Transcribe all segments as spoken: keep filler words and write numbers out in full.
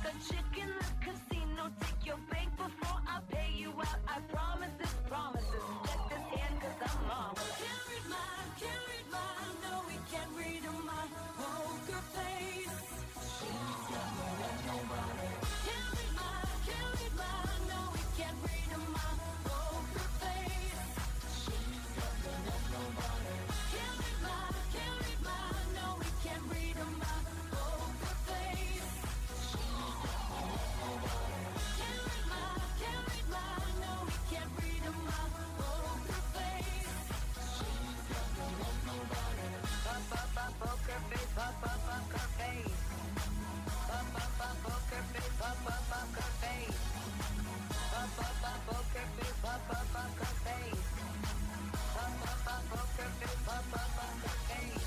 a chick in the casino. Take your bank before I pay you out. I promise this, promises. Let this hand, cause I'm marvelous. Can't read mine, can't read mine. No, we can't read my poker face. She's got more than nobody. Can't read mine, can't read mine. No, we can't read my poker face. She's got more than nobody. Can't read mine, can't read mine. No, we can't read my poker face. She's got more than nobody. Can't read mine, can't read mine. No, we can't read my poker face. She's got more than nobody. Pop up up poker face, pop up poker face. Pop up up poker face, pop up poker face. Pop up up poker face, pop up poker face. Pop up up poker face, pop up poker face.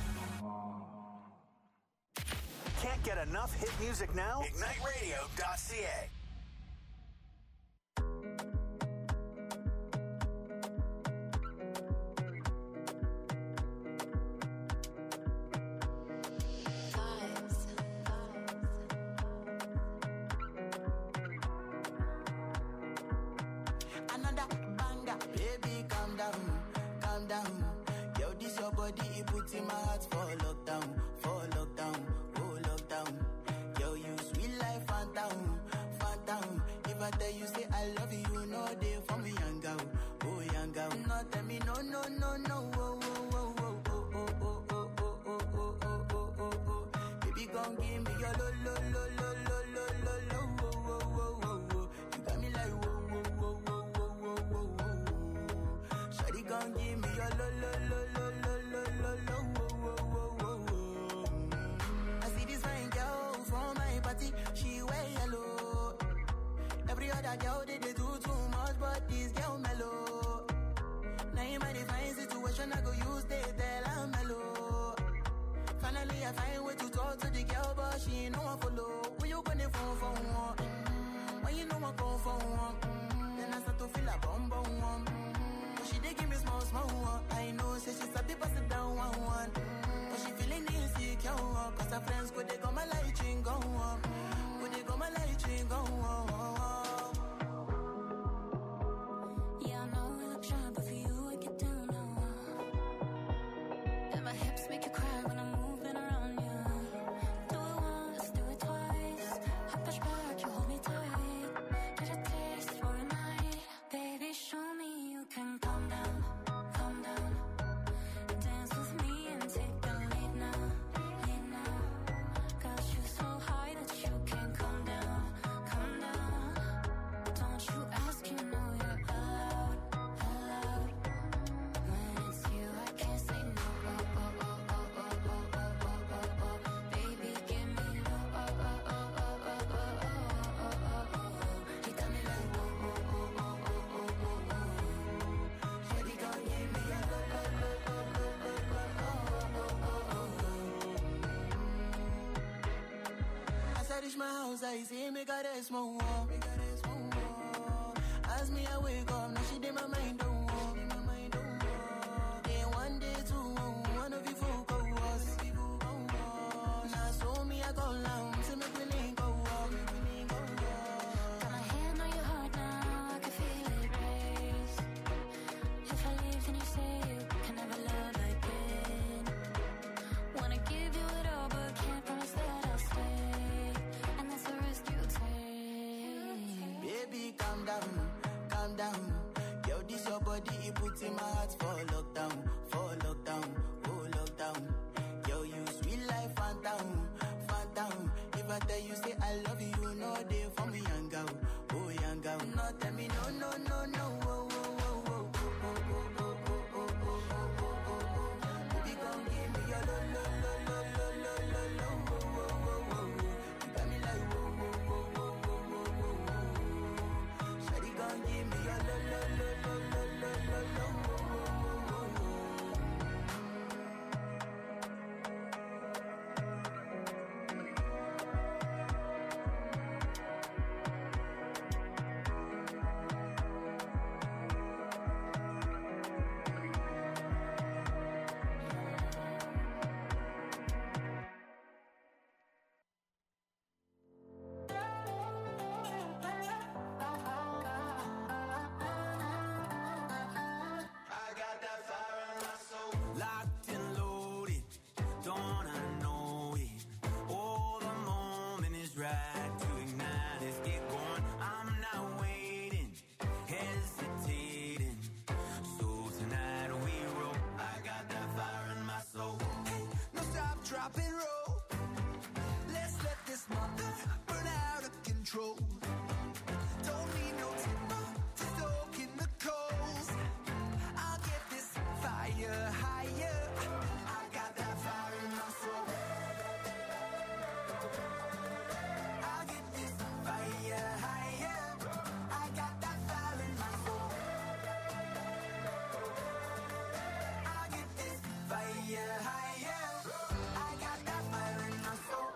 Can't get enough hit music now? ignite radio dot c a. Another banger, baby, calm down, calm down. Yo, this your body, it puts in my heart for lockdown, for lockdown, oh lockdown. Yo, you sweet life, phantom, phantom. If I tell you say I love you, you know they for me, young girl, oh young girl. No, tell me no, no, no, no, oh, oh, oh, oh, oh, oh, oh, oh, oh, oh, oh, oh, oh, oh. Baby, gon' give me your lo, lo, lo, lo, lo, lo, lo, lo, oh, oh, oh, oh, oh. You got me like whoa, whoa, whoa, whoa, whoa, whoa, whoa, whoa. Shawty gon' give me your lo, lo, lo, lo, lo, lo, lo, lo, oh, oh, oh, oh, oh. I see this fine girl from my party, she wear yellow. Every other girl they, they do too much, but this girl mellow. Now in my divine situation, I go use they tell I'm mellow. Finally, I find way to talk to the girl, but she ain't no one follow. When you gonna phone for one? Mm-hmm. When you know I come for one? Mm-hmm. Then I start to feel a bum bum one. Mm-hmm. But she dey give me small small one. I know, say she's a bit pass it down one one. Mm-hmm. But she feeling insecure, cause her friends go they go my light ring go on. Go they go my light ring go on. Yeah, I know we look shy, but for you I get down low. And my hips make you cry when I'm moving around you. Do it once, do it twice. I push back, you hold me tight. Get a taste for a night. Baby, show me you can calm down, calm down. Dance with me and take the lead now, lead now. Got you so high that you can't come down, come down. Don't you ask, you know you're allowed, allowed. When it's you, I can't say no. Oh, oh, oh, oh, oh, oh, oh, oh, oh, oh. Baby, give me low. Oh, oh, oh, oh, oh, oh, oh, oh, oh, oh. You got me like whoa, whoa, whoa, whoa, whoa, whoa, whoa, whoa. Shawty gon' give me a low, low, low, low, low, low, low, oh, oh, oh, oh. As I reach my house, I see me got a small wall. Me got a small wall. As me, I wake up, now she did my mind don't walk. Day one, day two, one of you folk go was. Now so me, I go down, see me willing go walk. Got my hand on your heart now, I can feel it race. If I leave, then you say you can never love again. Wanna give you it all, but can't promise that I'll stay. And that's the risk you take. Baby, calm down, calm down. Yo, this your body, it puts in my heart for lockdown, for lockdown, oh lockdown. Yo, you sweet life, phantom, phantom. If I tell you say I love you, you know they for me, young girl, oh young girl. No, tell me no, no, no, no, oh, oh, oh, oh, oh, oh, oh, oh, oh, oh, oh, oh, oh. Baby, gon' give me your lo, lo, lo, lo, lo, lo, lo, lo, oh, oh, oh, oh, oh. You got me like whoa, whoa, whoa, whoa, whoa, whoa, whoa, whoa. Shawty gon' give me your lo, lo, lo, lo, lo, lo, lo, lo, oh, oh, oh, oh, oh. control. Don't need no timber to soak in the coals. I'll get this fire higher. I got that fire in my soul. I'll get this fire higher. I got that fire in my soul. I'll get this fire higher. I got that fire in my soul.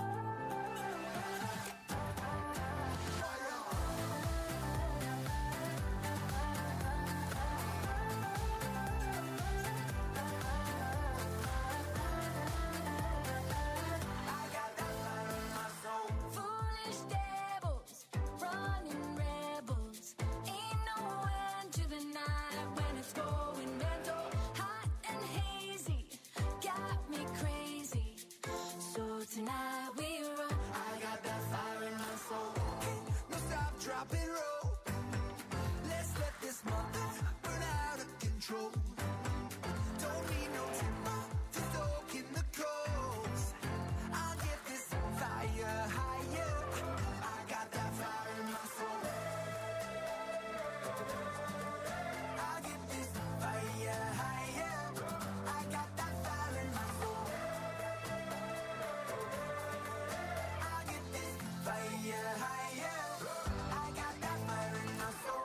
Foolish devils, running rebels. Ain't no end to the night when it's going mental. Hot and hazy, got me crazy. So tonight we run. I got that fire in my soul. No stop, drop and roll. Let's let this mother burn out of control. Don't need no timber to soak in the coals. I'll get this fire higher. I got that fire in my soul. I'll get this fire higher. I got that fire in my soul. I'll get this fire higher. I got that fire in my soul.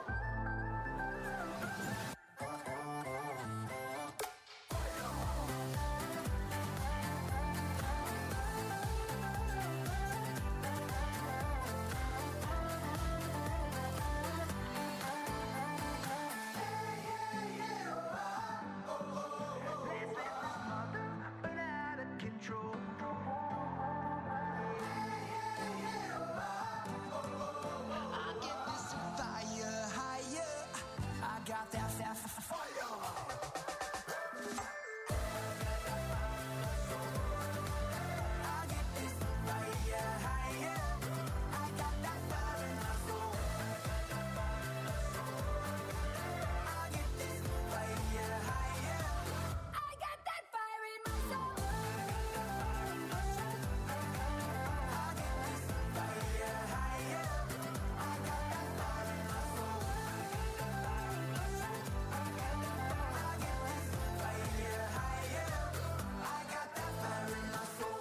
Burn out of control. I get this fire higher. I got that fa- fa- fire. I get this fire higher. I got that fire in my soul. I get this fire higher. I got that fire in my soul. I get this fire higher. I got that fire in my soul. I get this fire higher. I got that fire in my soul.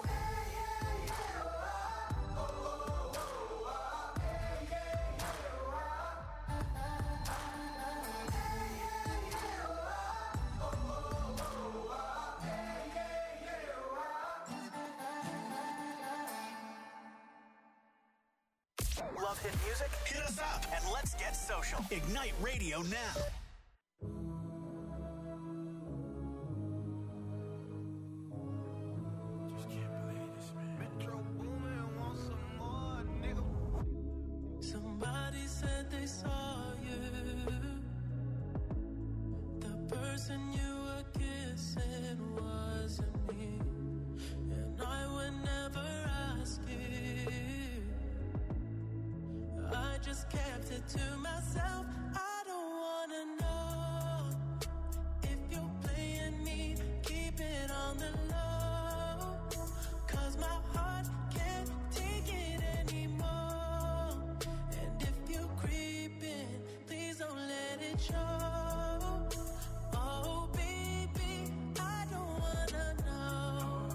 Love hit music? Hit us up and let's get social. Ignite Radio now. Just can't believe this, man. Metro Boomin want some more, nigga. Somebody said they saw you. The person you were kissing wasn't me. And I would never ask you. I just kept it to myself. I don't wanna know if you're playing me. Keep it on the low. 'Cause my heart can't take it anymore. And if you're creeping, please don't let it show. Oh baby, I don't wanna know.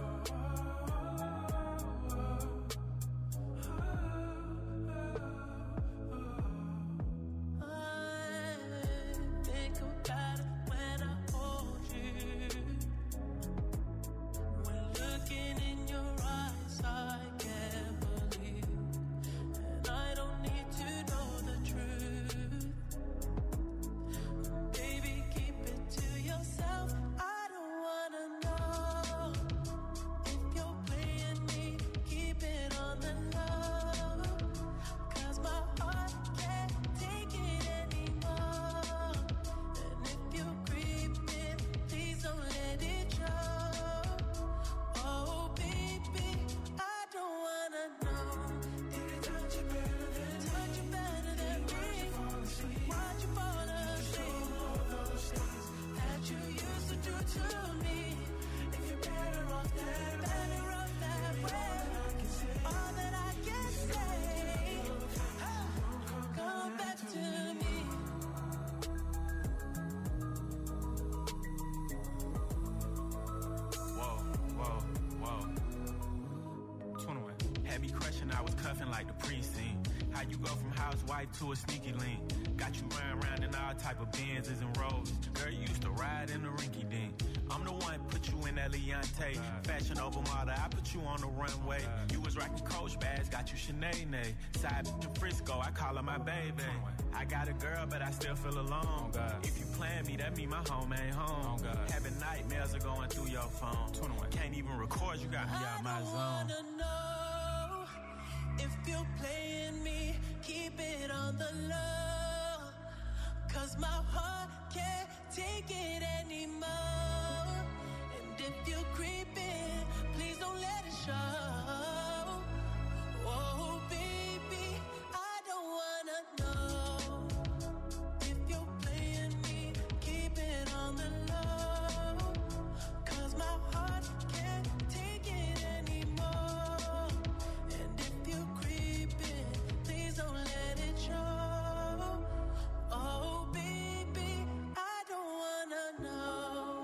Had me crushing, I was cuffing like the precinct. How you go from housewife to a sneaky link? Got you round round in all type of Benzes and Rovers. Girl, you used to ride in the rinky dink. I'm the one put you in that Leontay. Fashion over model, I put you on the runway. You was rocking Coach bags, got you Sinead. Side to Frisco, I call her my baby. I got a girl, but I still feel alone. If you plan me, that mean my home ain't home. Having nightmares are going through your phone. Can't even record, you got me out my zone. I wanna know if you're playing me, keep it on the low. Cause my heart can't take it anymore. And if you're creeping, please don't let it show. Oh, baby, I don't wanna know if you're playing me, keep it on the low. Cause my heart can't take it anymore. And if you're creeping, please don't let it show. Oh, baby, I don't wanna know.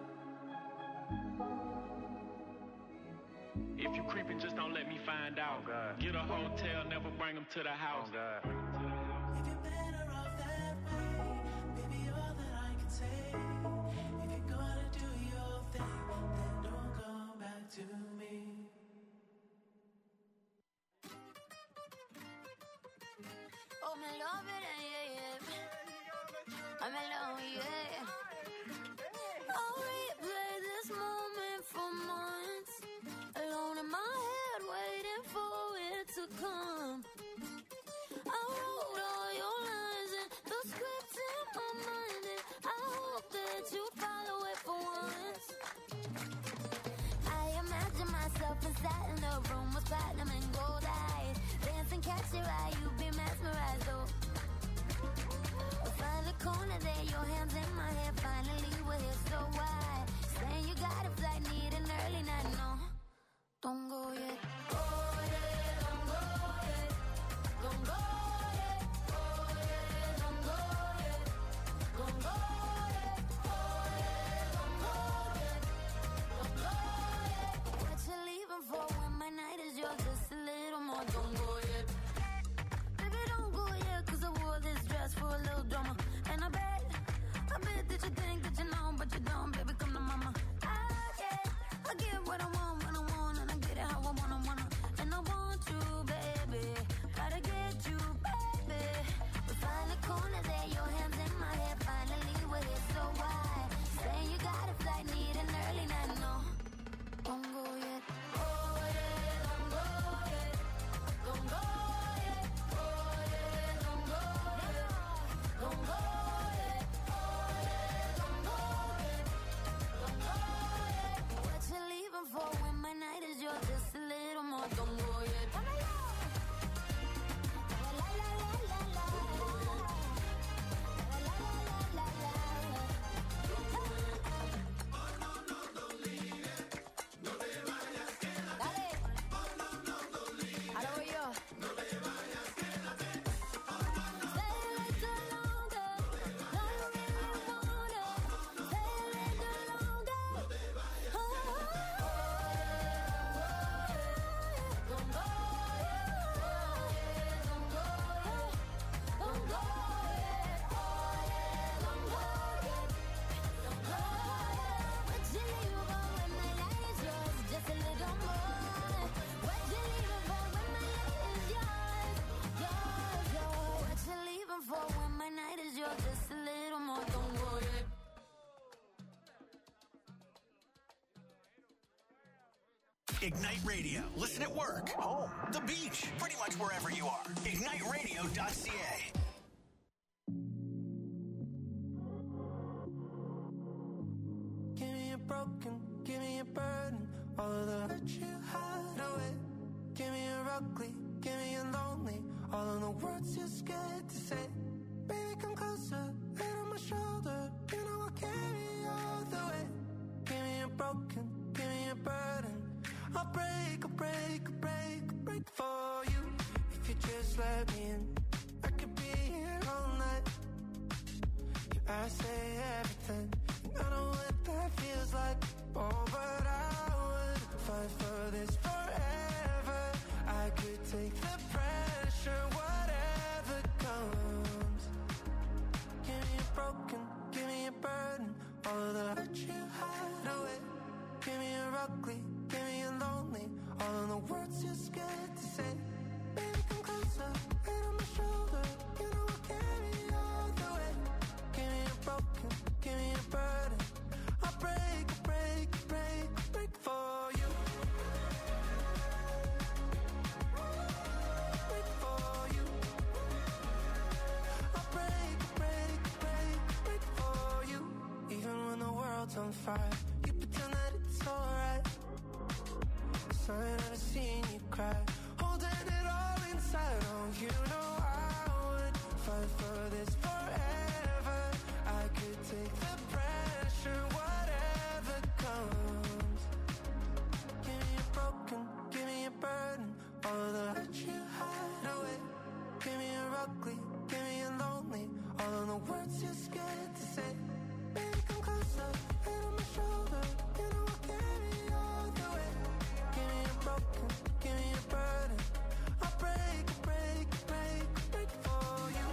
If you creeping, just don't let me find out. Get a hotel, never bring them to the house. If you're better off that way, baby, all that I can say. If you're gonna do your thing, then don't come back to me. Oh, me love it, yeah, yeah. I'm alone, yeah. I'll replay this moment for months. Alone in my head, waiting for it to come. I wrote all your lines and the script in my mind, and I hope that you follow it for once. I imagine myself inside in the room with platinum and gold eyes. Dance and catch your eye, you be mesmerized, oh. We'll find a corner there, your hands in my hair. Finally we're here, so why? Saying you got a flight, need an early night, no. Don't go yet. Oh yeah, don't go yet. Don't go yet. Oh yeah, don't go yet. Don't go yet. Oh yeah, don't go yet. Don't go yet. What you leaving for when my night is yours? Just a little more. Don't go yet. Baby, don't go yet, 'cause I wore this dress for a little drama. And I bet, I bet that you think that you know, but you don't. Baby, come to mama. I get, I get what I want when I want, and I get it how I wanna, wanna. And I want you, baby. Gotta get you, baby. We find a corner there, your hands in my hair. Finally we're here, so why? Saying you got a flight, need an early night, no. Don't go yet. Oh yeah, don't go yet. Don't go yet. Oh yeah, don't go yet. Don't go yet. Oh yeah, don't go yet. Don't go yet. What you leaving for when my night is yours? Just a little more. Don't go yet. La la la la la la. La la la la la la. Dale. Ahora voy yo. Stay a little longer. No, you really wanna. Stay a little longer. Oh, don't go yet. Don't go yet. Don't go yet. Oh yeah, don't go yet. Don't go yet. What you leaving for when my night is yours? Just a little more. What you leaving for when my night is yours? Yours, yours. What you leaving for when my night is yours? Just a little more. Don't go yet. Ignite Radio. Listen at work, home, the beach, pretty much wherever you are. ignite radio dot c a. Give me a broken, give me a burden. All of the hurt you hide away. Give me a ugly, give me a lonely. All of the words you're scared to say. Baby, come closer, head on my shoulder. You know I'll carry you all the way. Give me a broken, give me a burden. I'll break, I'll break, I'll break, I'll break for you. If you just let me in, I could be here all night. Yeah, I say everything, and I know what that feels like. Oh, but I would fight for this forever. I the words you're scared to say. Baby, come closer, head on my shoulder. You know I'll carry you all the way. Give me a broken, give me a burden. I'll break, break, break, break for you. Break for you. I'll break, break, break, break for you. Even when the world's on fire, you pretend that it's alright. Sorry that I've seen you cry, holding it all inside. Oh, you know I would fight for this forever. I could take the pressure, whatever comes. Give me a broken, give me a burden. All of the hurt you hide away. Give me a ugly, give me a lonely. All of the words you're scared to say. Baby, come closer, head on my shoulder. You know I'll carry you all the way. Give me a broken, give me a burden. I'll break, break, break, break for you.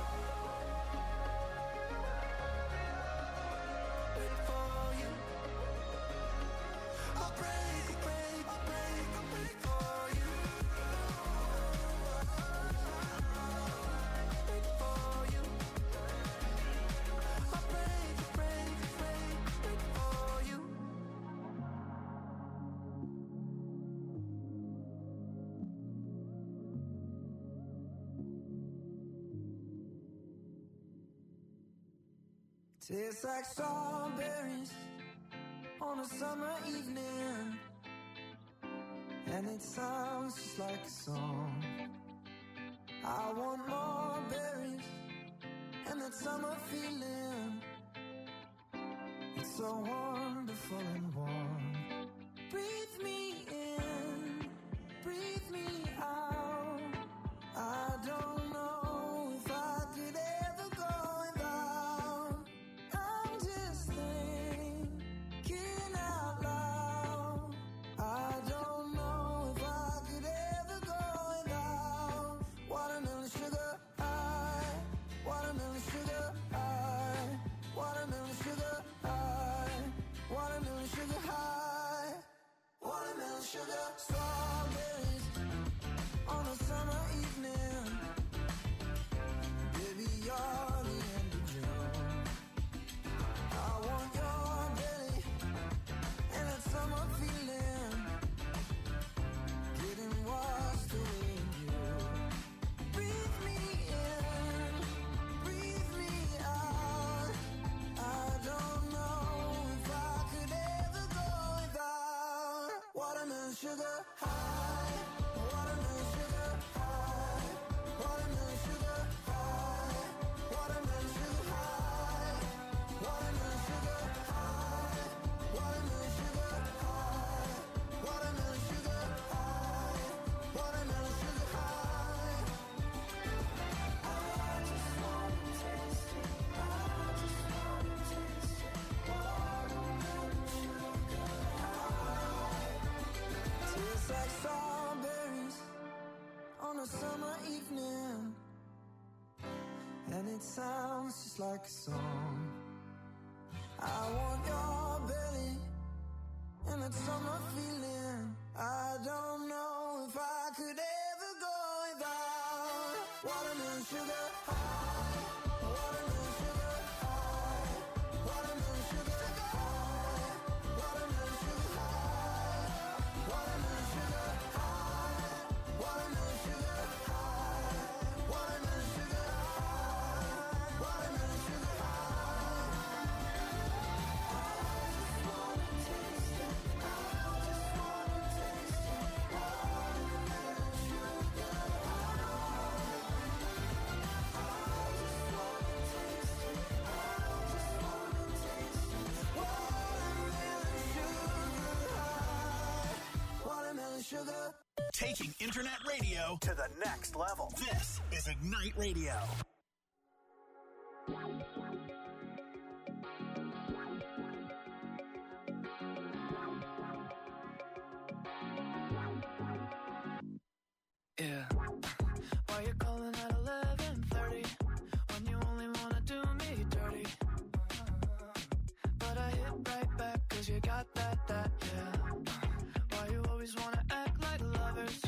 Break for you. I'll break, break, break, break for you. Break for you. I'll break, break, break, break for you. Tastes like strawberries on a summer evening, and it sounds just like a song. I want more berries and that summer feeling. It's so wonderful and warm. Breathe me in, breathe me out. I don't know if I could ever go without. I'm just thinking out loud. I don't know if I could ever go without. Watermelon sugar high, watermelon sugar high, watermelon sugar high, watermelon sugar high, watermelon sugar. Strawberries on a summer evening. Baby, you're the end of June. I want your belly and that summer feeling, getting washed away in you. Breathe me in, breathe me out. I don't know if I could ever go without. Watermelon sugar high, watermelon sugar high, watermelon sugar high, watermelon sugar high, watermelon sugar high, watermelon sugar high, watermelon sugar high, watermelon sugar high. I just wanna taste it, I just wanna taste it. Watermelon sugar high. Tastes like strawberries on a summer evening, and it sounds just like a song. I want your belly and that summer feeling. I don't know if I could ever go without. Watermelon sugar high, watermelon sugar high, watermelon sugar high, watermelon sugar high, watermelon sugar high, watermelon sugar high, watermelon sugar high, watermelon sugar high. I just wanna taste it, I just wanna taste it. Watermelon sugar high. I just wanna taste it, I just wanna taste it. Watermelon sugar high, watermelon sugar. Taking internet radio to the next level. This is Ignite Radio. Yeah. Why you calling at eleven thirty when you only wanna do me dirty? But I hit right back cause you got that, that, yeah. Why you always wanna act like lovers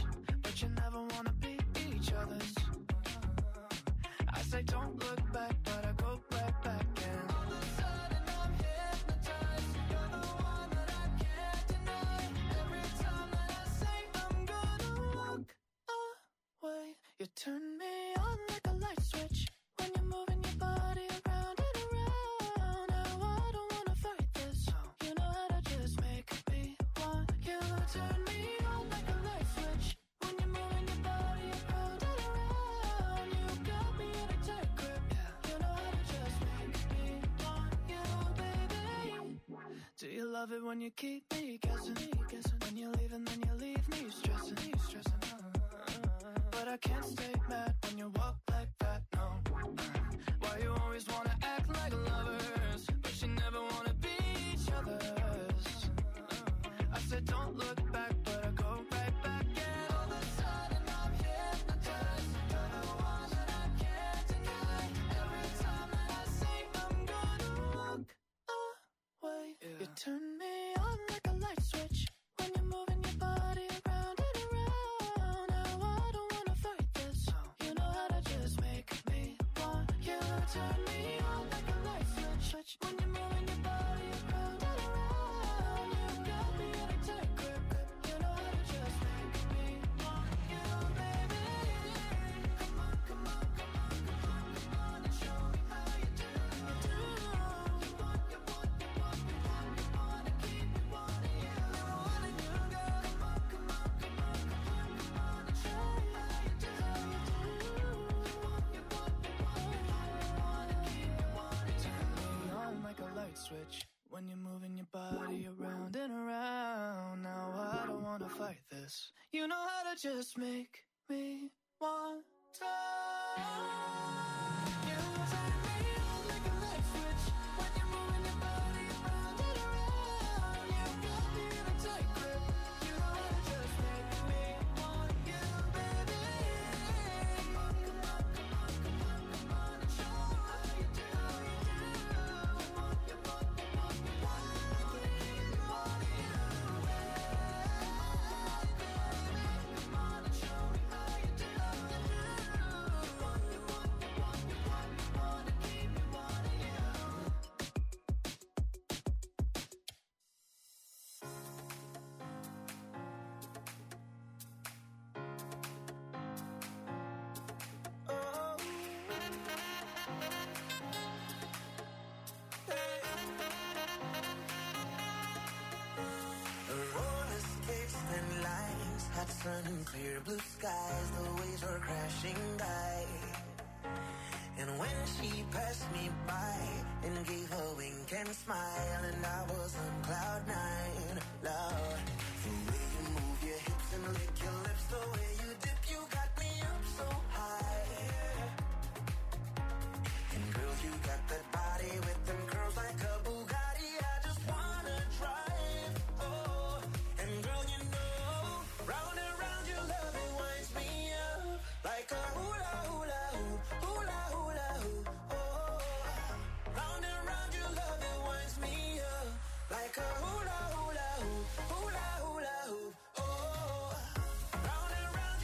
say don't look back, but I go right back and all of a sudden I'm hypnotized. You're the one that I can't deny. Every time that I say I'm gonna walk away, you turn me on like a light switch. When you're moving your body around and around. Now I don't wanna fight this. You know how to just make me want you. Turn me on like a light switch. When you're moving your body around and around. You got me in a tight grip. You know how to just make me want you, baby. Do you love it when you keep me guessing? When you leave and then you leave me stressing, stressing. But I can't stay mad when you walk like that, no. Why you always wanna act like lovers, but you never wanna be each other's? I said don't look back, but I go right back and all of a sudden I'm hypnotized. You're the one that I can't deny. Every time that I say I'm gonna walk away, you turn me on like a light switch. When you're moving your body around and around. Now I don't wanna fight this. You know how to just make me want you. Turn me on like a light switch. When you're moving your body around and around. You got me in a tight grip. You know how to just make me want you, baby. Come on, come on, come on, come on, come on and show me how you do. You want, you want, you want, you want, you wanna keep me wanting you. Wanting you, girl. Come on, come on, come on, come on, come on and show me how you do. You want, you want, you want, you want, you wanna keep me wanting you. Turn me on like a light switch. When you're moving your body around and around. Now I don't wanna fight this. You know how to just make me want to. You turn me on like a light switch. When you're moving your body around and around. You got me in a tight grip. You know how to just make me want you, baby. Come on, come on, come on, come on, come on and show me how you do. You want, you want, you want, you want, you wanna keep me wanting you. Come on and show me how you do. You want, you want, you want, you want, you wanna keep me wanting you. Roller skates, thin lines, hot sun and clear blue skies. The waves were crashing by. And when she passed me by and gave a wink and smile, and I was on cloud nine, Lord. The way you move your hips and lick your lips, the way you dip, you got me up so high. And girl, you got that body with them curls like a Bugatti. I just wanna drive, oh. And girl, you know, round and round your love, it winds me up like a hula hula hoop, hula hula hoop, oh. Round and round your love, it winds me up like a hula hula hoop, hula hula hoop, oh. Round and round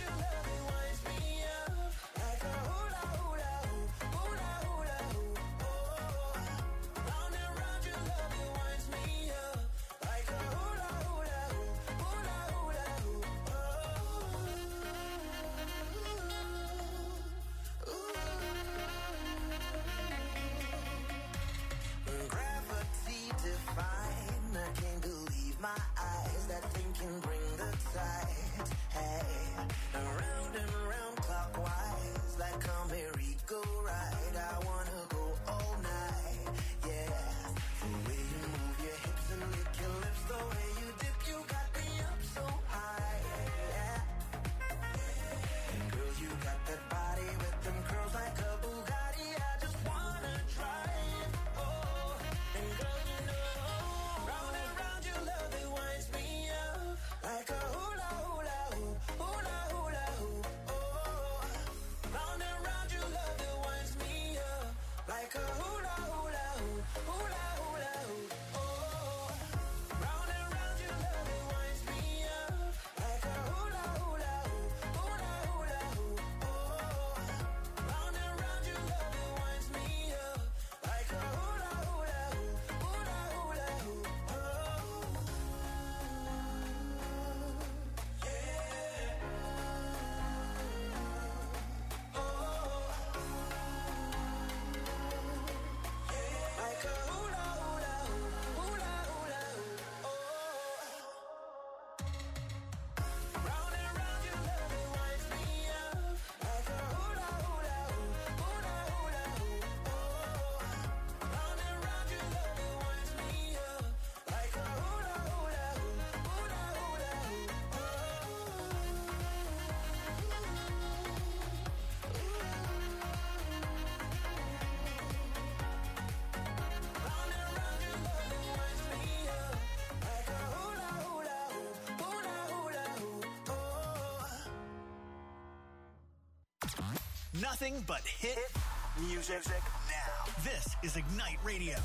Nothing but hit music now. This is Ignite Radio.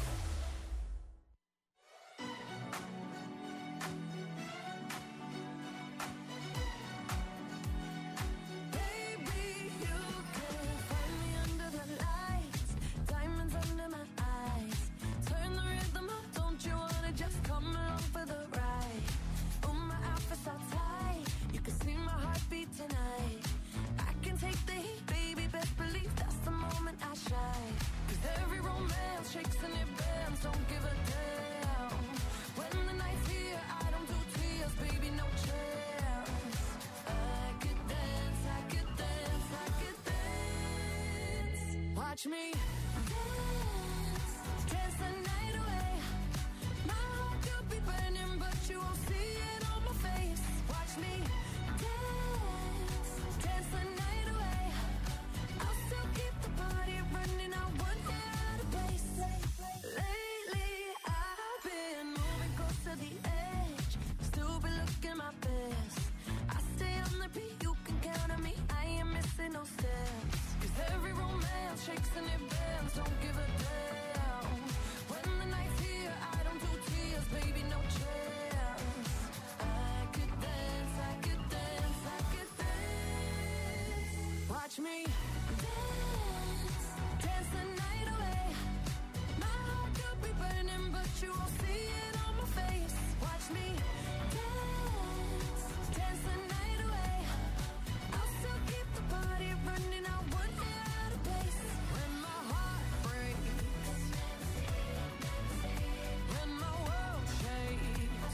Baby, you can find me under the lights, diamonds under my eyes. Turn the rhythm up, don't you wanna just come along for the ride? Oh, my outfit's all tight, you can see my heartbeat tonight. I can take the heat, baby, best believe that's the moment I shine. 'Cause every romance shakes and it bends, don't give a damn. When the night's here, I don't do tears, baby, no chance. I could dance, I could dance, I could dance. Watch me dance, dance the night away. My heart could be burning, but you won't see it on my face. Watch me dance, dance the night away. I'll still keep the party running, I won't get out of place. Lately, I've been moving close to the edge, still be looking my best. I stay on the beat, you can count on me, I ain't missing no steps. 'Cause every romance shakes and it bends, don't give a damn. When the night's here, I don't do tears, baby, no chance. I could dance, I could dance, I could dance. Watch me dance, dance the night away. My heart could be burning, but you won't see it on my face. Watch me dance, dance the night away. I'll still keep the party running, I won't get out of place. When my heart breaks, when my world shakes,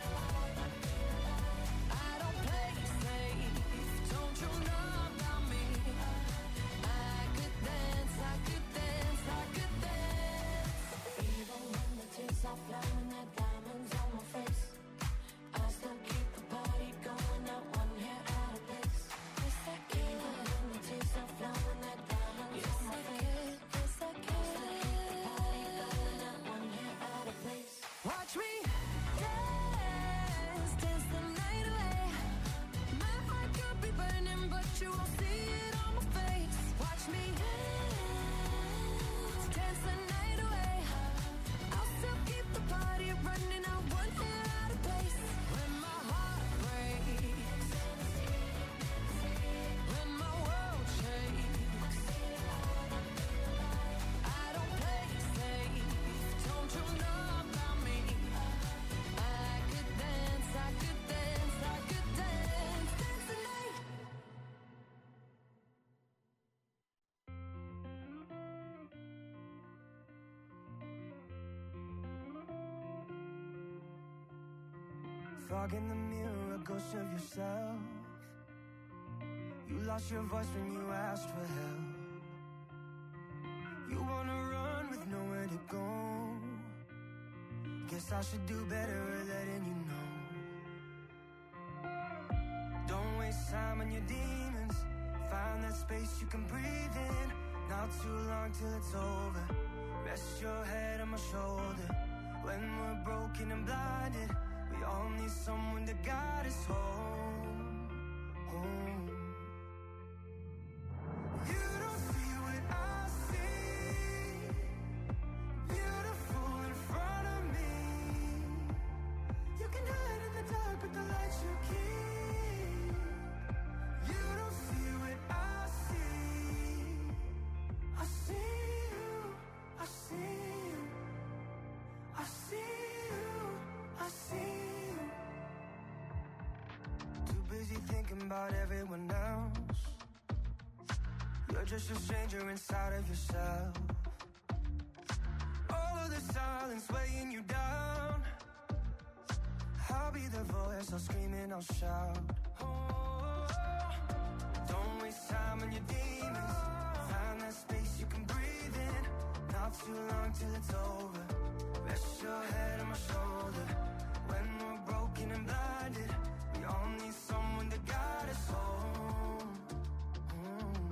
I don't play safe, don't you know about me? I could dance, I could dance, I could dance. Even when the tears are flowing, there diamonds on my face, I still keep the party going, not one hair out of place. Yes, I can. Even when the tears are flowing, there diamonds on my face, yes, I can. I still keep the party going, not one hair out of place. Watch me dance, dance the night away. My heart could be burning, but you won't see it on my face. Watch me dance, dance the night away. I'll still keep the party running, I won't get out of place. When my heart breaks, when my world shakes, I don't play safe, don't you know about me? I could dance, I could dance, I could dance, dance the night. Fog in the mirror, a ghost of yourself. You lost your voice when you asked for help. You wanna run with nowhere to go. Guess I should do better at letting you know. Don't waste time on your demons. Find that space you can breathe in. Not too long till it's over. Rest your head on my shoulder. When we're broken and blinded, we all need someone to guide us home, home. You don't see what I see. Beautiful in front of me. You can hide in the dark, but the lights you keep. You don't see what I see. I see you, I see you, I see you, I see you. Too busy thinking about everyone else. You're just a stranger inside of yourself. All of the silence weighing you down. I'll be the voice, I'll scream and I'll shout. Oh, don't waste time on your demons. Find that space you can breathe in. Not too long till it's over. Rest your head on my shoulder. When we're broken and blinded, we all need someone to guide us home. Mm.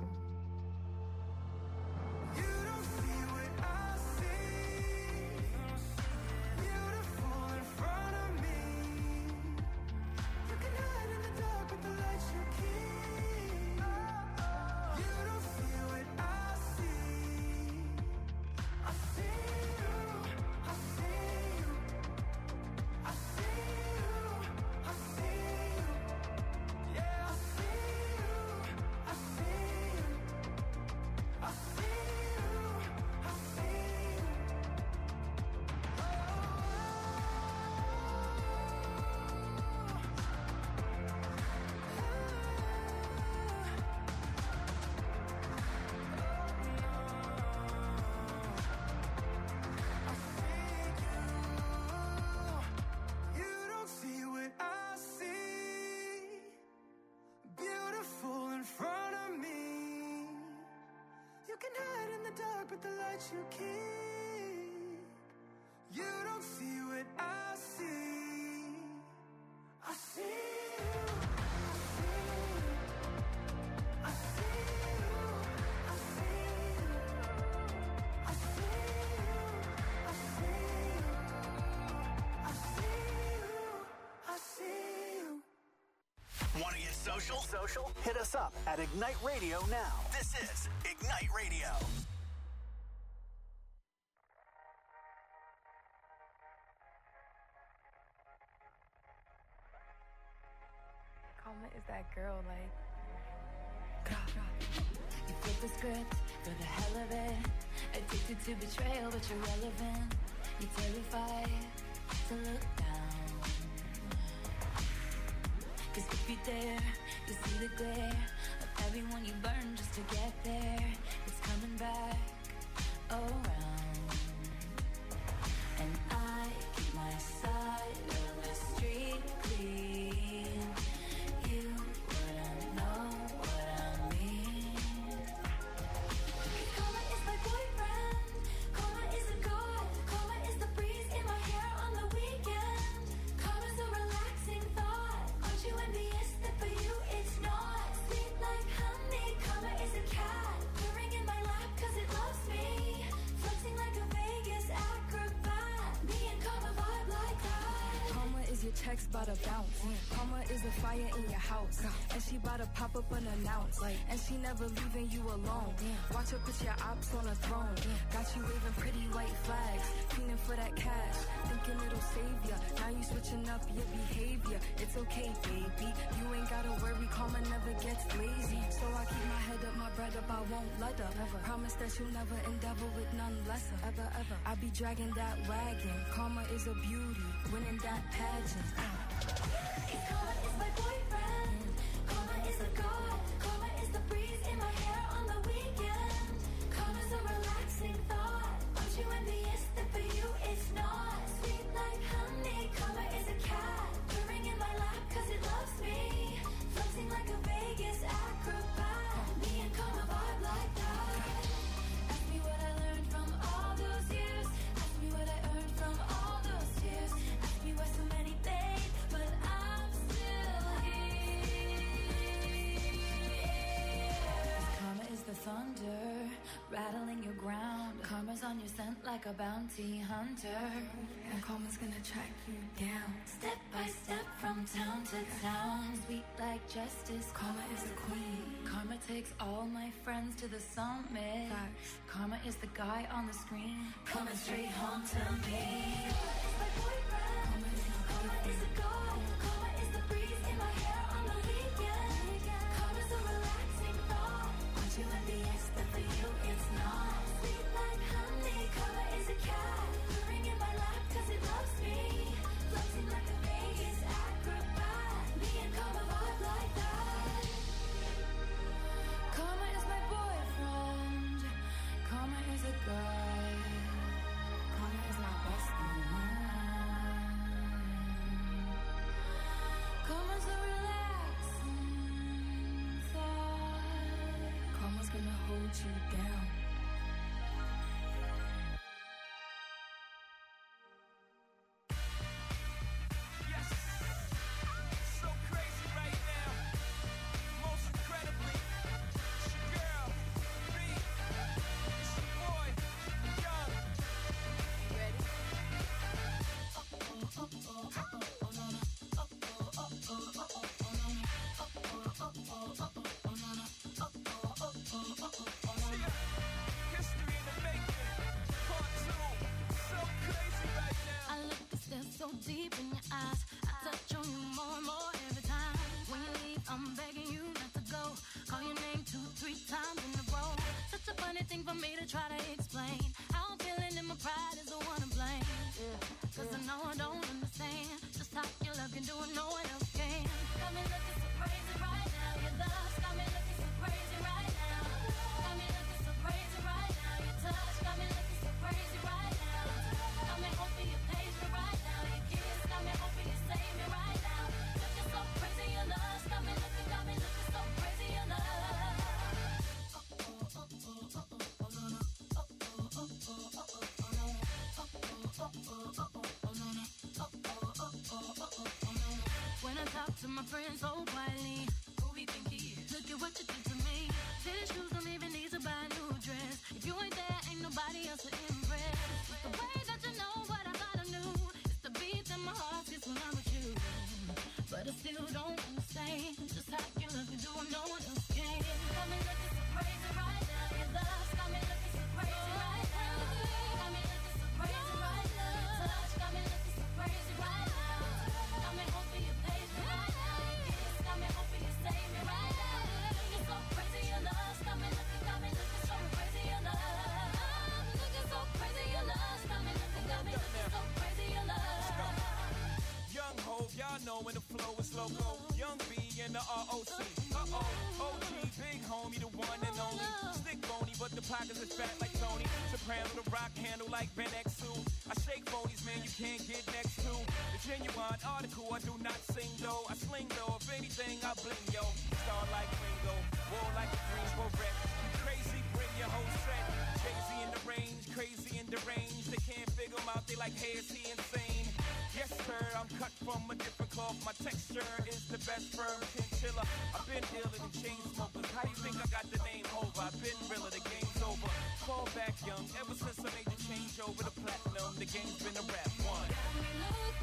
You don't see what I see. Beautiful in front of me. You can hide in the dark, but the lights you keep. You don't see you keep. You don't see what I see. I see you. I see you. I see you. I see you. I see you. I see you. I see you. Want to get social? Social? Hit us up at Ignite Radio now. This is Ignite Radio. Karma is that girl, like. You flip the script for the hell of it. Addicted to betrayal, but you're relevant. You're terrified to look down. Cause if you dare, you see the glare of everyone you burn just to get there. It's coming back around. And I keep my side of the street clean. You wouldn't know what I mean. Karma is my boyfriend. Karma is a god. Karma is the breeze in my hair on the weekend. Karma's a relaxing thought. Aren't you envious that for you it's not? Sweet like honey. Karma is a cat purring in my lap cause it loves me. Flexing like a Vegas acrobat. Me and Karma vibe like that. Karma is your checks bout to bounce. Karma is a fire in your house. And she bout to pop up unannounced. And she never leaving you alone. Watch her put your ops on a throne. Got you waving pretty white flags. Feeling for that cash. Thinking it'll save ya. Now you switching up your behavior. It's okay, baby. You ain't gotta worry. Karma never gets lazy. So I keep my head up, my bread up. I won't let up. Never. Promise that you'll never endeavor with none lesser. Ever, ever. I be dragging that wagon. Karma is a beauty. Winning that pageant. Uh. Cause Karma is my boyfriend. Karma is a god. Karma is the breeze in my hair on the weekend. Karma's a relaxing thought. Aren't you envious that for you it's not? Sweet like honey. Karma is a cat purring in my lap cause it loves me. Flexing like a Vegas acrobat. Me and Karma vibe like that. Ask me what I learned from all those years. Ask me what I earned from all those tears. Ask me why so many days, but I'm still here. Karma is the thunder rattling your ground. Karma's on your scent like a bounty hunter. And karma's gonna track you down. Step by step from town to town. Sweet like justice. Karma is a queen. Karma takes all my friends to the summit. Facts. Karma is the guy on the screen coming straight home to me. Karma is my boyfriend. Karma is my Karma is a god. Karma is the breeze in my hair on the weekend. Karma's a relaxing thought. Aren't you envious that for you it's not? Sweet like honey. Karma is a cat purring in my lap cause it loves me. Flexing like a Vegas acrobat. Me and Karma vibe like that. Karma is my boyfriend. Karma is a guy. Karma is my bestie. Karma's a relaxing thought. Karma's gonna hold you down. Yes, so crazy right now. Most incredibly, it's your girl, B. It's your boy, Young. You ready? History in the making, part two. So crazy right now. I look to stare so deep in your eyes. I touch on you more and more every time. When you leave, I'm begging you not to go. Call your name two, three times in a row. Such a funny thing for me to try to explain. How I'm feeling and my pride is the one to blame. Cause I know I don't understand just how your love can do it, no one else can. Got me looking so crazy right now. Your love got me looking so crazy right now. Got me looking so crazy right now. Your touch got me looking so crazy right now. Got me hoping you page me right now. Your kiss got me hoping you save me right now. Looking so crazy, your love got me looking, got me looking so crazy, your love. my friends so quietly. Who he think he is? Look at what you did to me. Tennis shoes don't even need to buy a new dress. If you ain't there, ain't nobody else to impress. It's the way that you know what I thought I knew. It's the beat in my heart gets when I'm with you. But I still don't understand just how you look and do what no one else can. Got me looking so crazy right now. Your love's got me looking so crazy right now. Got me looking so crazy right now. Your touch got me looking so crazy right now. Got me hoping you page me right now. Your kiss got me hoping you save me right now. Looking so crazy, your love's got me looking, got me looking so crazy, your love. Looking so crazy, your love's got me looking, got me looking so crazy, your love. Young Hov, y'all know when the flow is loco. Young B and the R O C. Uh-oh, O G, big homie, the one and only. Stick bony, but the pockets is fat like Tony. Soprano, the rock handle like Ben X two. I shake bonies, man, you can't get next to. The genuine article, I do not sing though. I sling though, if anything, I bling yo. Star like Ringo, war like a Greensboro wreck. Crazy, bring your whole set. Jay-Z in the range, crazy in the range. They can't figure him out, they like, hey, is he insane? Yes, sir, I'm cut from a different cloth. My texture is the best firm chinchilla. I've been dealing in chain smokers. How you think I got the name over? I've been realer, the game's over. Fall back young, ever since I made the change over to platinum, the game's been a rap one. Got me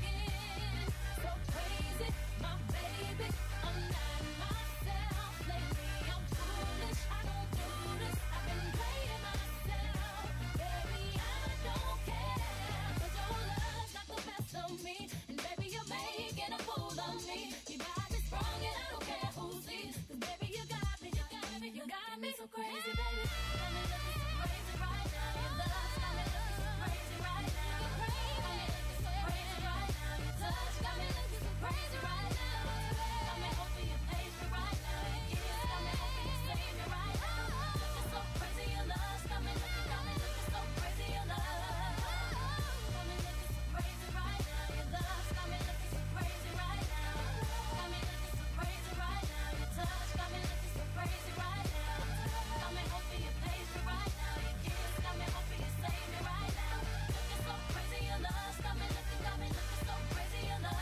looking so crazy, my baby. I'm not myself lately. I'm foolish, I don't do this. I've been playing myself, baby. I don't care, 'cause your love got the best of me, and baby you're making a fool of me. You got me sprung and I don't care who sees, 'cause baby you got me, you got me, you got me so crazy, baby. Got me looking so crazy right now. Your love's got me looking so crazy right now. Got me looking so crazy right now. Your touch got me looking so crazy right now. Got me hoping you page me right now. Your kiss got me hoping you save me right now. Looking so crazy, your love's got me looking, got me looking so crazy, your love. Got me looking so crazy right now. Your love's got me looking so crazy right now. Got me looking so crazy right now. Your touch got me looking so crazy right now. Got me hoping you page me right now. Your kiss got me hoping you save me right now. Looking so crazy, your love's got me looking, got me looking so crazy, your love.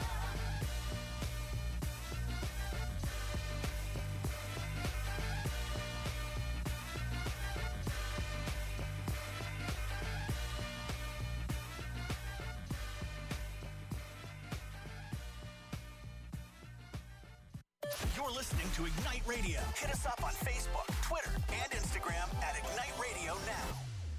You're listening to Ignite Radio. Hit us up on Facebook, Twitter, and Instagram at Ignite Radio now.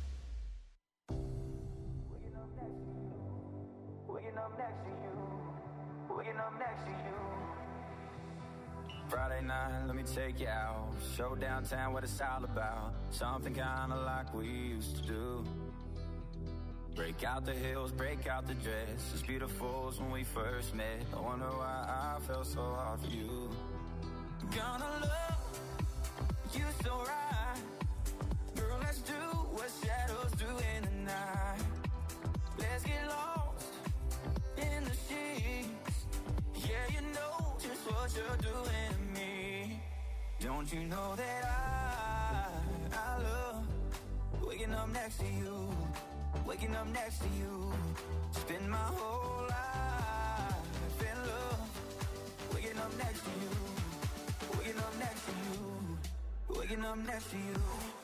Waking up next to you. Waking up next to you. Waking up next to you. Friday night, let me take you out. Show downtown what it's all about. Something kinda like we used to do. Break out the heels, break out the dress. As beautiful as when we first met. I wonder why I felt so hard for you. Gonna love you so right. Girl, let's do what shadows do in the night. Let's get lost in the sheets. Yeah, you know just what you're doing to me. Don't you know that I, I love waking up next to you. Waking up next to you. Spend my whole life in love. Waking up next to you. Waking up next to you. Waking up next to you.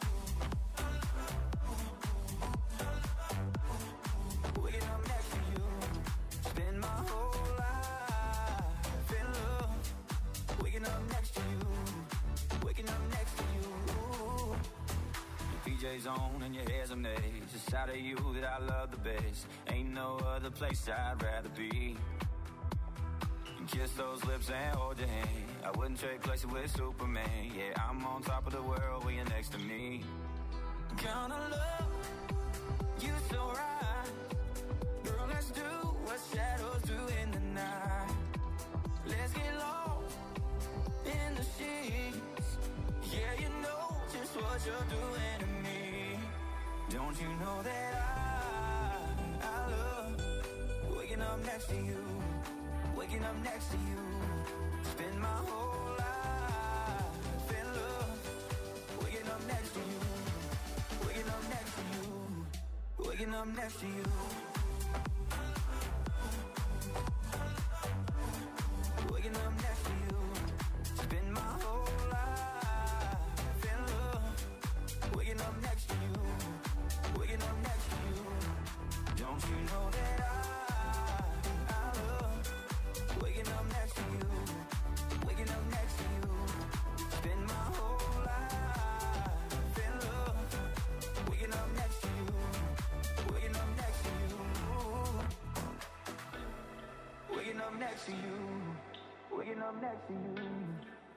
Waking up next to you. Spend my whole life in love. Waking up next to you. Waking up next to you. Your P J's on and your hair's amazed. It's out of you that I love the best. Ain't no other place I'd rather be. Kiss those lips and hold your hand. I wouldn't trade places with Superman. Yeah, I'm on top of the world when you're next to me. Gonna love you so right. Girl, let's do what shadows do in the night. Let's get lost in the sheets. Yeah, you know just what you're doing to me. Don't you know that I, I love waking up next to you. Waking up next to you. Spend my whole life in love. Waking up next to you. Waking up next to you. Waking up next to you. Waking up next to you. next to you. Waking up next to you. Waking up next to you.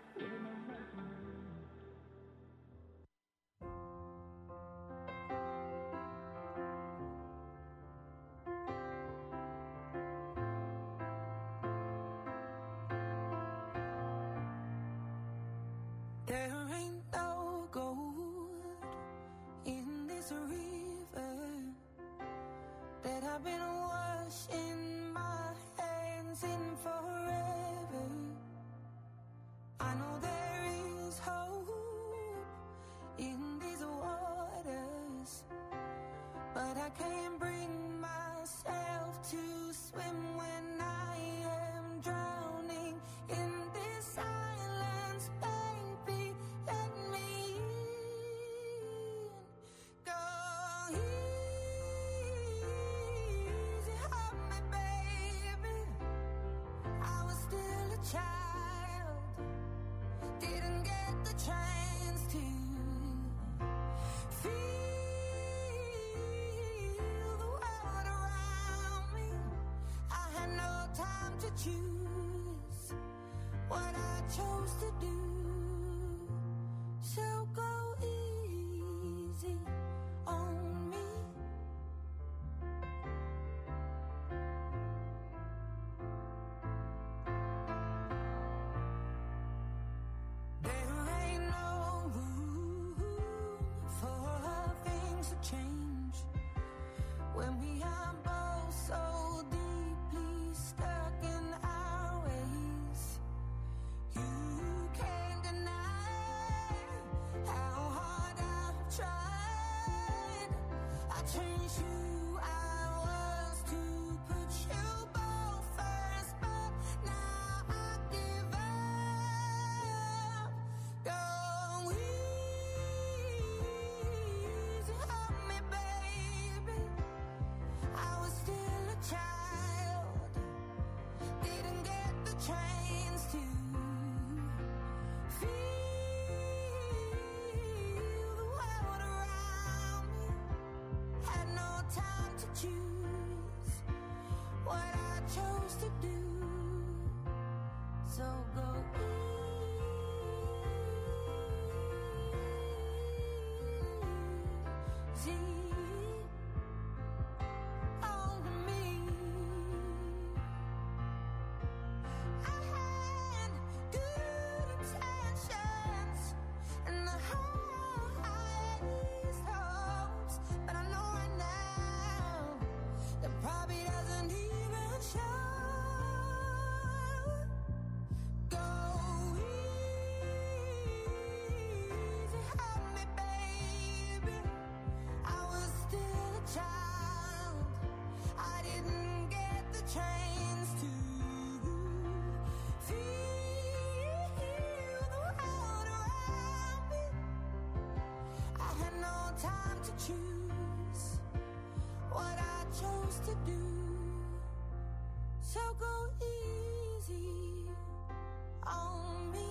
There ain't no gold in this river that I've been washing my hands in forever. I know there is hope in these waters, but I can't bring myself to swim when I am drowning in this silence. Baby, let me in. Go easy on me, baby. I was still a child, didn't get the chance to feel the world around me. I had no time to choose what I chose to do. So go easy on me. There ain't no room for things to change when we are both so deeply stuck in our ways. You can't deny how hard I've tried. I changed who I was to put you both first, but now I give up. Go easy on me, baby. I was still a child, didn't get the chance to feel the world around me. Had no time to choose what I chose to do. So go easy on me. I had good intentions and the highest hopes, but I know right now that probably doesn't even show. Go easy on me, baby. I was still a child, I didn't get the chance to feel the world around me. I had no time to choose what I chose to do. So go easy on me.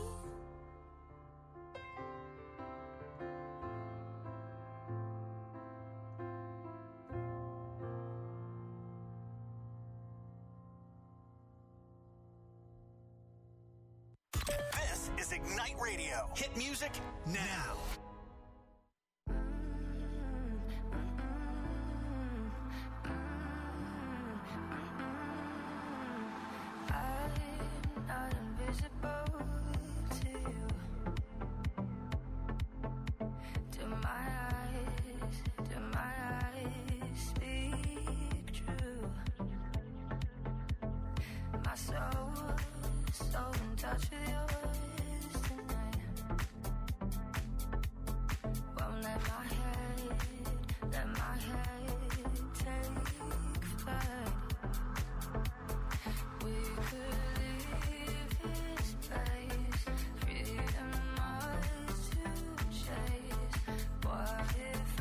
This is Ignite Radio. Hit music now. I'm not invisible to you. Do my eyes, do my eyes speak true? My soul, so in touch with yours tonight. Won't let my head, let my head take flight. We could leave this place, freedom ours to chase. What if I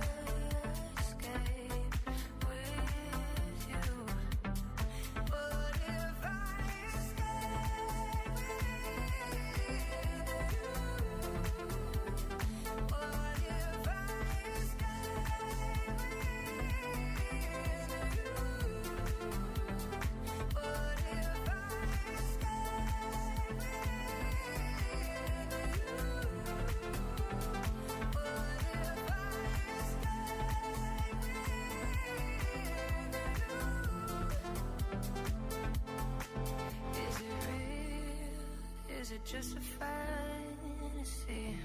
escape with you? What if I escape with you? just a fantasy.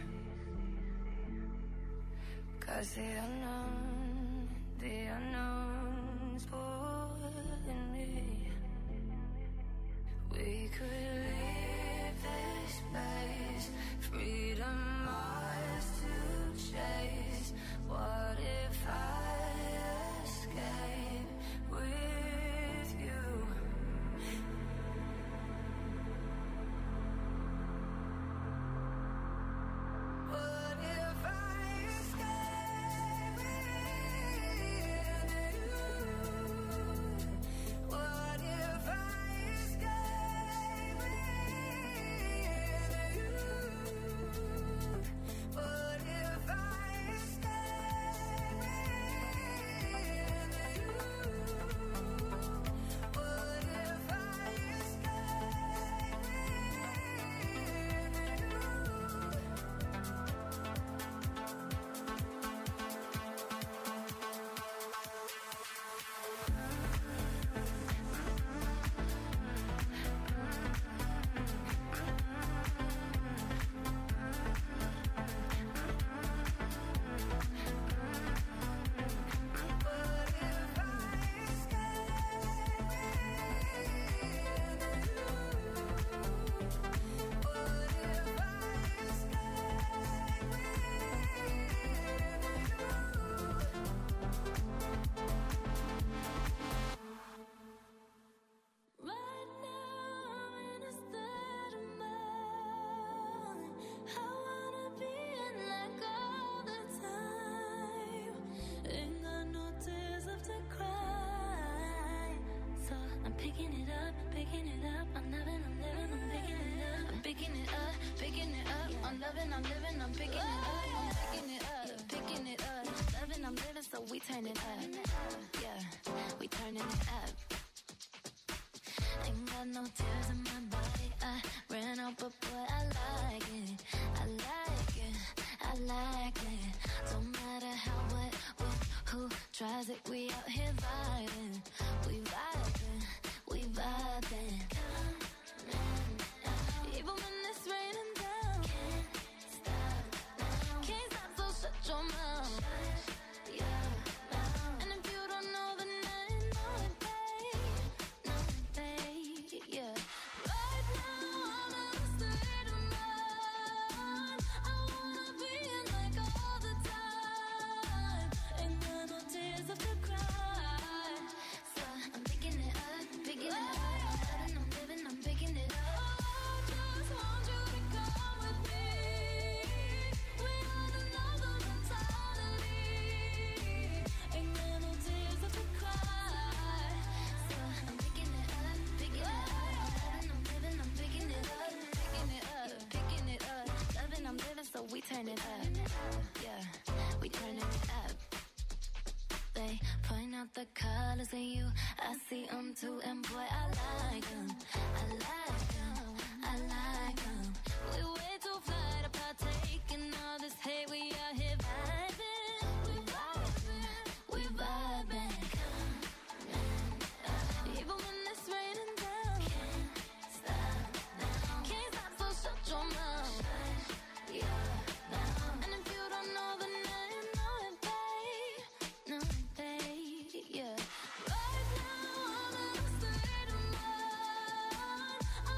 Cause the unknown, the unknown's pulling me. We could leave this place, freedom ours to chase. What if I escape with you? What if I escape with you? What if I escape with you? What if I escape with you? What if I escape right now I'm in a state of mind. I wanna be in like all the time. Ain't got no tears left to cry. So I'm picking it up, picking it up. I'm loving, I'm living, I'm picking it up. I'm picking it up, picking it up. I'm loving, I'm living, I'm picking it up. I'm picking it up, picking it up. Loving, I'm living, so we turn it up. Yeah, we turning it up. Ain't got no tears in my body. I ran out, but boy, I like it. I like it. I like it. Don't matter how, what, what, who tries it. We out here vibing. We vibing. We vibing. Even when it's raining down. Can't stop now. Can't stop, so shut your mouth. And if you don't know, then I know it, babe. Know it, babe. Yeah. Right now, I'm in a state of mind. I wanna be in like all the time. Ain't got no tears left to cry. So I'm picking it up, picking it up. I'm loving, I'm living, I'm picking it up. I just want you to come with me. We ought to love them entirely. Ain't got no tears left to cry. So I'm picking it up, picking it up. I'm loving, I'm living, I'm picking it up, picking it up, picking it up. Loving, I'm living, so we turn it up. Yeah, we turning it up. They point out the colors in you. I see them too, and boy, I like them. I like them. I like them. We way too fly to partake in all this hate. We out here vibing. We vibing. We vibing. Even when it's raining down. Can't stop now. Can't stop, so shut your mouth. And if you don't know, then I know it, babe. Know it, babe. Yeah. Right now, I'm in a state of mind. I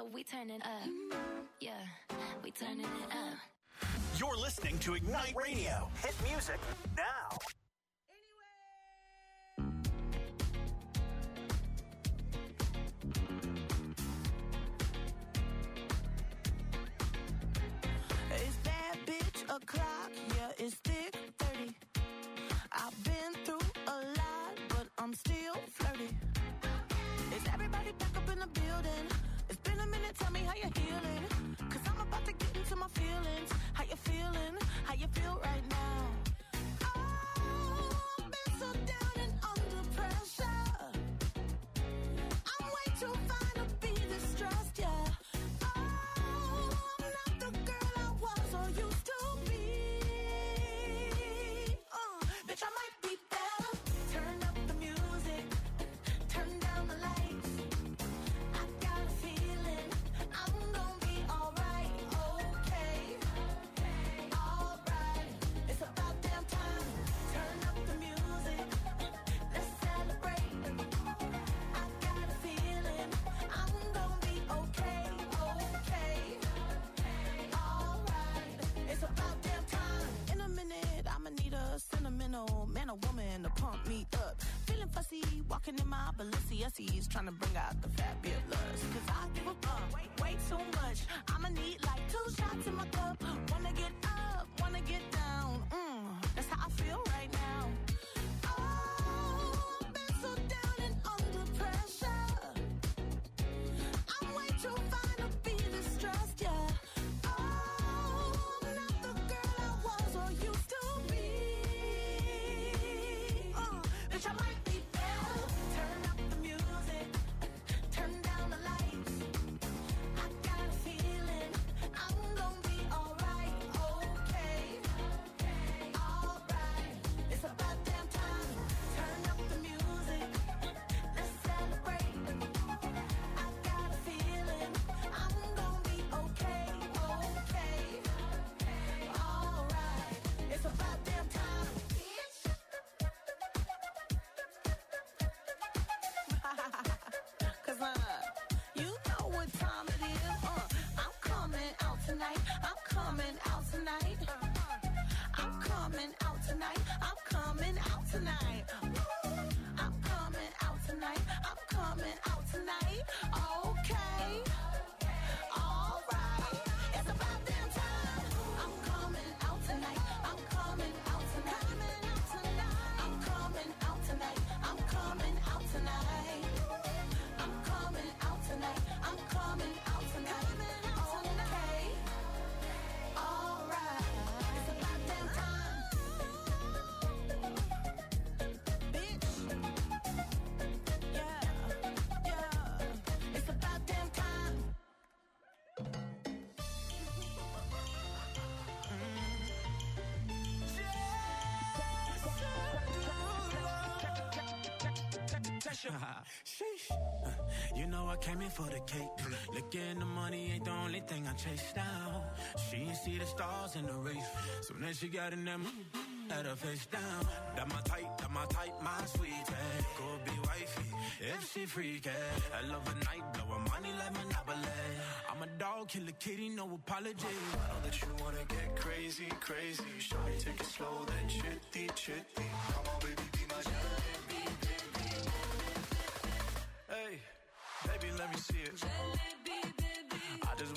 so we turning up. Yeah, we turning it up. You're listening to Ignite Radio. Hit music now. It's that bitch o'clock, yeah, it's thick thirty. I've been through a lot, but I'm still flirty. Is everybody back up in the building? It's been a minute, tell me how you're healing. Cause I'm about to get into my feelings. How you feeling? How you feel right now? Oh, I've been so down and under pressure. I'm way too fine to be distressed, yeah. Oh, I'm not the girl I was or used to be. Uh, bitch, I might be better. Turn up the music, turn down the lights. I got a feeling I'm gonna be alright, okay, alright. It's about damn time. Turn up the music, let's celebrate. I got a feeling I'm gonna be okay, okay, alright. It's about damn time. In a minute, I'ma need a sentimental man or woman to pump me up. Feeling fussy, walking in my Balenciennes, trying to bring out the fabulous. Cause I give a fuck way, way too much. I'ma need like two shots in my cup. Wanna get up, wanna get down. Mm, that's how I feel right now. Oh, I've been so down and under pressure. I'm way too fine to be distressed, yeah. Oh, I'm not the girl I was or used to be. Uh, bitch, I might be better. Turn up the music, turn down the lights. I got a feeling I'm gonna be alright, okay, alright. It's about damn time. Turn up the music, let's celebrate. I got a feeling I'm gonna be okay, okay, alright. It's about damn time. Cause uh, you know what time it is. Uh, I'm coming out tonight. I'm coming out tonight. I'm coming out tonight. I'm coming out tonight. I'm coming out tonight. I'm coming out tonight. Okay. Alright. It's about damn time. I'm coming out tonight. I'm coming out tonight. I'm coming out tonight. I'm coming out tonight. I'm coming out tonight. I'm coming out tonight. Okay. Alright. It's about damn time. Bitch. Yeah. Yeah. It's about damn time. Sheesh. Uh, You know I came in for the cake. Looking the money ain't the only thing I chase down. She ain't see the stars in the race. So then she got in them, had her face down. That my type, that my type, my sweetie. Go be wifey, if she freaky. I love a night, blow her money like Monopoly. I'm a dog, kill a kitty, no apology. I know that you wanna get crazy, crazy. Shawty, take it slow, then chitty, chitty. Come on, baby, be my jalebi, baby. Hey, baby, let me see it.